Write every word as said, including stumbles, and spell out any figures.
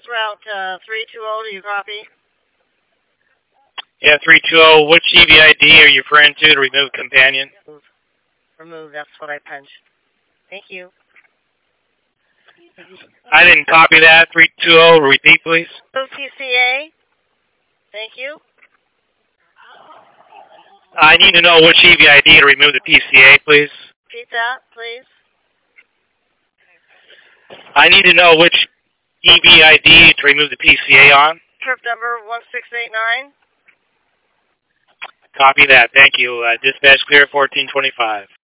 route uh, three two zero. Do you copy? Yeah, three two zero. Which E V I D are you referring to to remove companion? Remove. Remove. That's what I punched. Thank you. I didn't copy that. three two zero. Repeat, please. Remove P C A. Thank you. I need to know which E V I D to remove the P C A, please. Repeat that, please. I need to know which E V I D to remove the P C A on. Trip number one six eight nine. Copy that. Thank you. Uh, dispatch clear fourteen twenty-five.